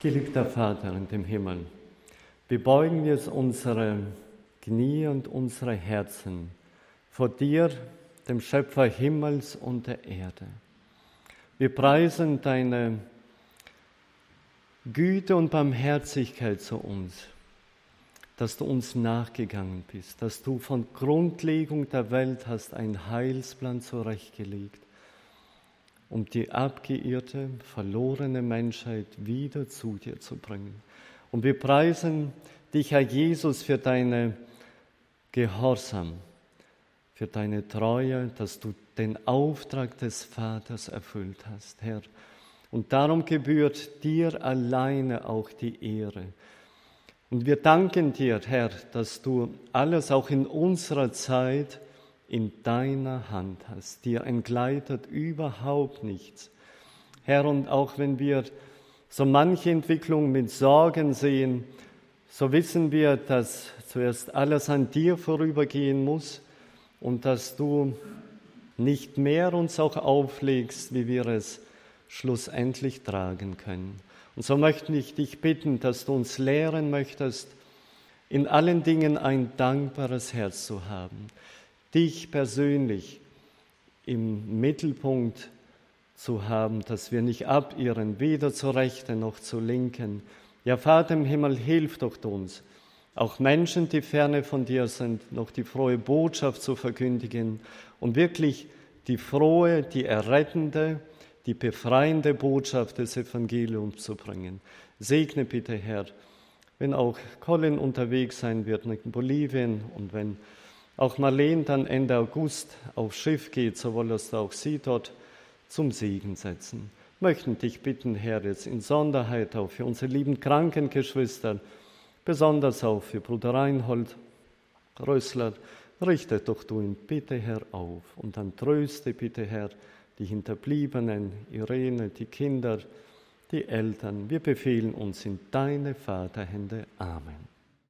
Geliebter Vater in dem Himmel, wir beugen jetzt unsere Knie und unsere Herzen vor dir, dem Schöpfer Himmels und der Erde. Wir preisen deine Güte und Barmherzigkeit zu uns, dass du uns nachgegangen bist, dass du von Grundlegung der Welt hast einen Heilsplan zurechtgelegt, um die abgeirrte, verlorene Menschheit wieder zu dir zu bringen. Und wir preisen dich, Herr Jesus, für deine Gehorsam, für deine Treue, dass du den Auftrag des Vaters erfüllt hast, Herr. Und darum gebührt dir alleine auch die Ehre. Und wir danken dir, Herr, dass du alles auch in unserer Zeit in deiner Hand hast. Dir entgleitet überhaupt nichts. Herr, und auch wenn wir so manche Entwicklung mit Sorgen sehen, so wissen wir, dass zuerst alles an dir vorübergehen muss und dass du nicht mehr uns auch auflegst, wie wir es schlussendlich tragen können. Und so möchte ich dich bitten, dass du uns lehren möchtest, in allen Dingen ein dankbares Herz zu haben, dich persönlich im Mittelpunkt zu haben, dass wir nicht abirren, weder zur Rechten noch zur Linken. Ja, Vater im Himmel, hilf doch uns, auch Menschen, die ferne von dir sind, noch die frohe Botschaft zu verkündigen und wirklich die frohe, die errettende, die befreiende Botschaft des Evangeliums zu bringen. Segne bitte, Herr, wenn auch Colin unterwegs sein wird in Bolivien und wenn auch Marlene dann Ende August aufs Schiff geht, so wolltest du auch sie dort zum Segen setzen. Möchten dich bitten, Herr, jetzt in Sonderheit auch für unsere lieben kranken Geschwister, besonders auch für Bruder Reinhold Rössler, richte doch du ihn bitte, Herr, auf und dann tröste bitte, Herr, die Hinterbliebenen, Irene, die Kinder, die Eltern. Wir befehlen uns in deine Vaterhände. Amen.